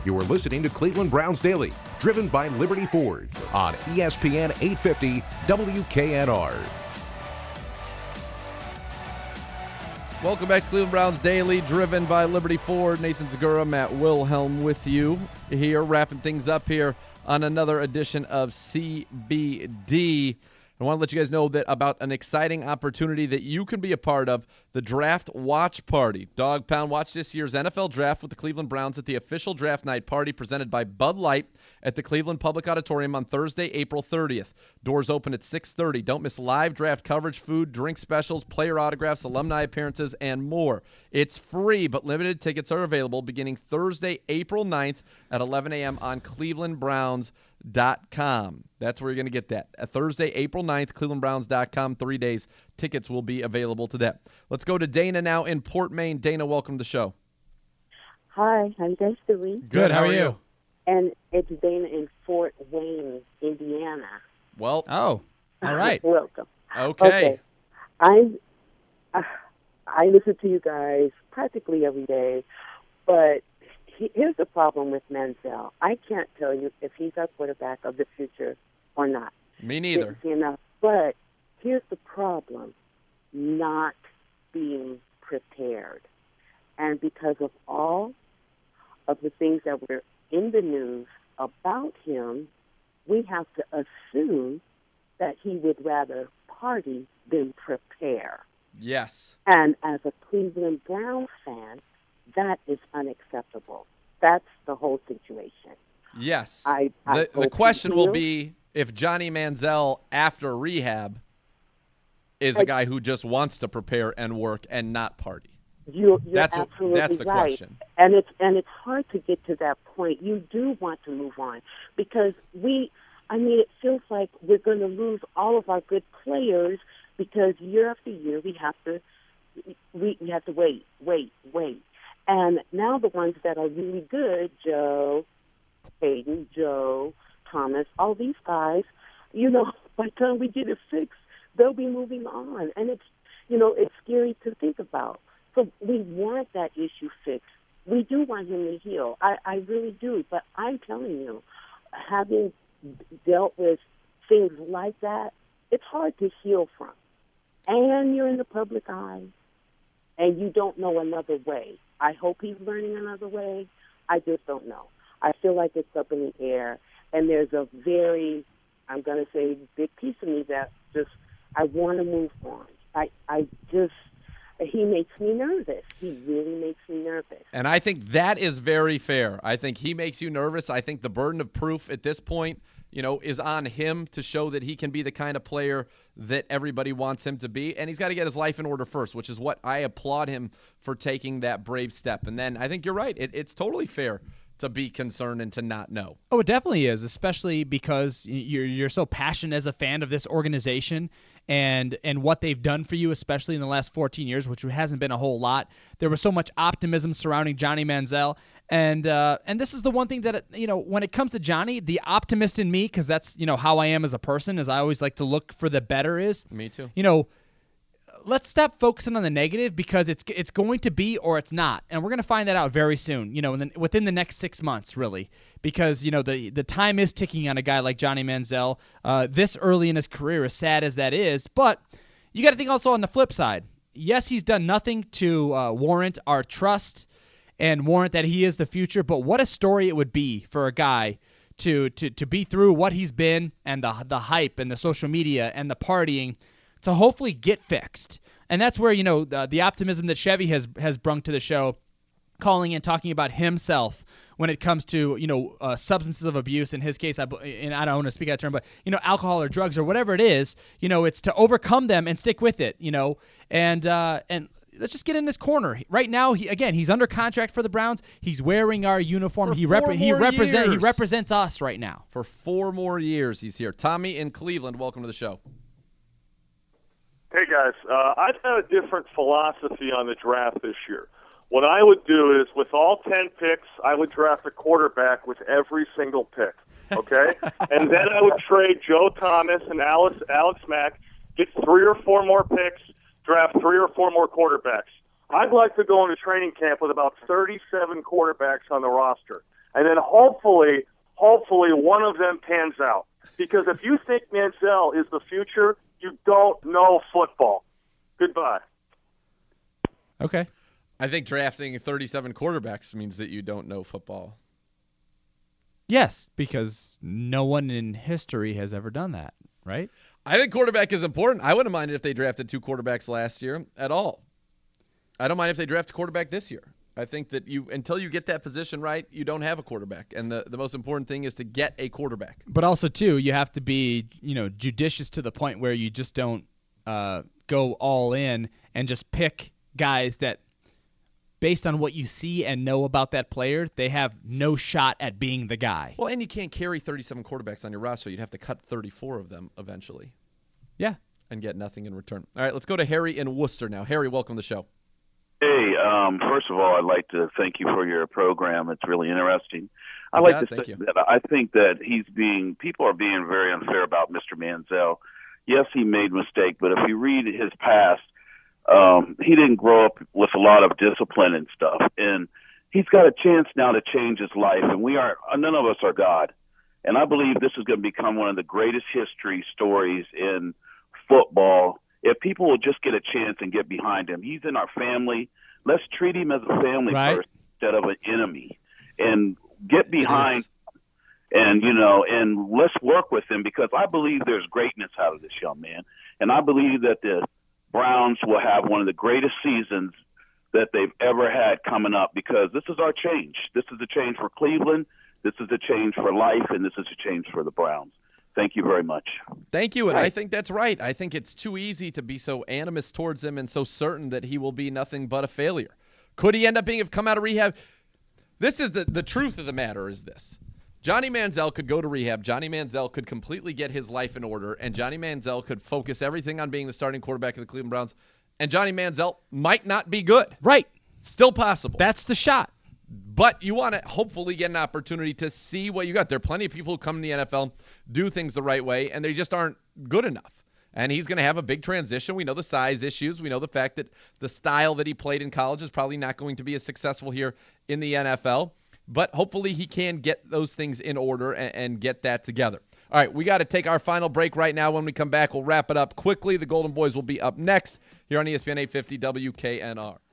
You are listening to Cleveland Browns Daily, driven by Liberty Ford on ESPN 850 WKNR. Welcome back to Cleveland Browns Daily, driven by Liberty Ford. Nathan Zagura, Matt Wilhelm with you here, wrapping things up here on another edition of CBD. I want to let you guys know that about an exciting opportunity that you can be a part of, the Draft Watch Party. Dog Pound, watch this year's NFL Draft with the Cleveland Browns at the official Draft Night Party presented by Bud Light at the Cleveland Public Auditorium on Thursday, April 30th. Doors open at 6:30. Don't miss live draft coverage, food, drink specials, player autographs, alumni appearances, and more. It's free, but limited tickets are available beginning Thursday, April 9th at 11 a.m. on clevelandbrowns.com. That's where you're going to get that. Thursday, April 9th, clevelandbrowns.com. 3 days. Tickets will be available to that. Let's go to Dana now in Port Maine. Dana, welcome to the show. Hi, how you guys doing? Good. How are you? And it's Dana in Fort Wayne, Indiana. Well, all right. Welcome. Okay. I listen to you guys practically every day, but here's the problem with Manziel. I can't tell you if he's our quarterback of the future or not. Me neither. But here's the problem, not being prepared. And because of all of the things that were in the news about him, we have to assume that he would rather party than prepare. Yes. And as a Cleveland Browns fan, that is unacceptable. That's the whole situation. Yes. The question will be if Johnny Manziel, after rehab, is a guy who just wants to prepare and work and not party. You're that's absolutely the right. question. And it's hard to get to that point. You do want to move on because it feels like we're going to lose all of our good players because year after year we have to wait. And now the ones that are really good, Joe, Hayden, Joe, Thomas, all these guys, by the time we get it fixed, they'll be moving on. And it's scary to think about. So we want that issue fixed. We do want him to heal. I really do. But I'm telling you, having dealt with things like that, it's hard to heal from. And you're in the public eye, and you don't know another way. I hope he's learning another way. I just don't know. I feel like it's up in the air, and there's a very, I'm going to say, big piece of me that just, I want to move on. He makes me nervous. He really makes me nervous. And I think that is very fair. I think he makes you nervous. I think the burden of proof at this point, is on him to show that he can be the kind of player that everybody wants him to be. And he's got to get his life in order first, which is what I applaud him for taking that brave step. And then I think you're right. It's totally fair to be concerned and to not know. Oh, it definitely is, especially because you're so passionate as a fan of this organization and what they've done for you, especially in the last 14 years, which hasn't been a whole lot. There was so much optimism surrounding Johnny Manziel, and this is the one thing that, when it comes to Johnny, the optimist in me, because that's, how I am as a person, is I always like to look for the better is. Me too. Let's stop focusing on the negative because it's going to be or it's not. And we're going to find that out very soon, within the next 6 months, really, because, the time is ticking on a guy like Johnny Manziel this early in his career, as sad as that is. But you got to think also on the flip side. Yes, he's done nothing to warrant our trust and warrant that he is the future, but what a story it would be for a guy to be through what he's been and the hype and the social media and the partying to hopefully get fixed. And that's where, the optimism that Chevy has brung to the show, calling and talking about himself when it comes to, substances of abuse. In his case, and I don't want to speak out of turn, but, alcohol or drugs or whatever it is, it's to overcome them and stick with it, and let's just get in this corner. Right now, he's under contract for the Browns. He's wearing our uniform. He represents us right now. For 4 more years, he's here. Tommy in Cleveland, welcome to the show. Hey, guys. I've had a different philosophy on the draft this year. What I would do is, with all 10 picks, I would draft a quarterback with every single pick, okay? And then I would trade Joe Thomas and Alex Mack, get 3 or 4 more picks, draft 3 or 4 more quarterbacks. I'd like to go into training camp with about 37 quarterbacks on the roster. and then hopefully one of them pans out. Because if you think Manziel is the future, you don't know football. Goodbye. Okay. I think drafting 37 quarterbacks means that you don't know football. Yes, because no one in history has ever done that, right? I think quarterback is important. I wouldn't mind it if they drafted 2 quarterbacks last year at all. I don't mind if they draft a quarterback this year. I think that until you get that position right, you don't have a quarterback. And the most important thing is to get a quarterback. But also, too, you have to be, judicious to the point where you just don't go all in and just pick guys that, based on what you see and know about that player, they have no shot at being the guy. Well, and you can't carry 37 quarterbacks on your roster. You'd have to cut 34 of them eventually. Yeah. And get nothing in return. All right, let's go to Harry in Worcester now. Harry, welcome to the show. Hey, first of all, I'd like to thank you for your program. It's really interesting. I'd like to say that I think that people are being very unfair about Mr. Manziel. Yes, he made a mistake, but if you read his past, he didn't grow up with a lot of discipline and stuff. And he's got a chance now to change his life, and none of us are God. And I believe this is going to become one of the greatest history stories in football. If people will just get a chance and get behind him, he's in our family. Let's treat him as a family first instead of an enemy, and get behind and let's work with him, because I believe there's greatness out of this young man. And I believe that the Browns will have one of the greatest seasons that they've ever had coming up, because this is our change. This is a change for Cleveland. This is a change for life, and this is a change for the Browns. Thank you very much. Thank you, and I think that's right. I think it's too easy to be so animus towards him and so certain that he will be nothing but a failure. Could he end up come out of rehab? This is the truth of the matter is this. Johnny Manziel could go to rehab. Johnny Manziel could completely get his life in order, and Johnny Manziel could focus everything on being the starting quarterback of the Cleveland Browns, and Johnny Manziel might not be good. Right. Still possible. That's the shot. But you want to hopefully get an opportunity to see what you got. There are plenty of people who come in the NFL, do things the right way, and they just aren't good enough. And he's going to have a big transition. We know the size issues. We know the fact that the style that he played in college is probably not going to be as successful here in the NFL. But hopefully he can get those things in order and get that together. All right, we got to take our final break right now. When we come back, we'll wrap it up quickly. The Golden Boys will be up next here on ESPN 850 WKNR.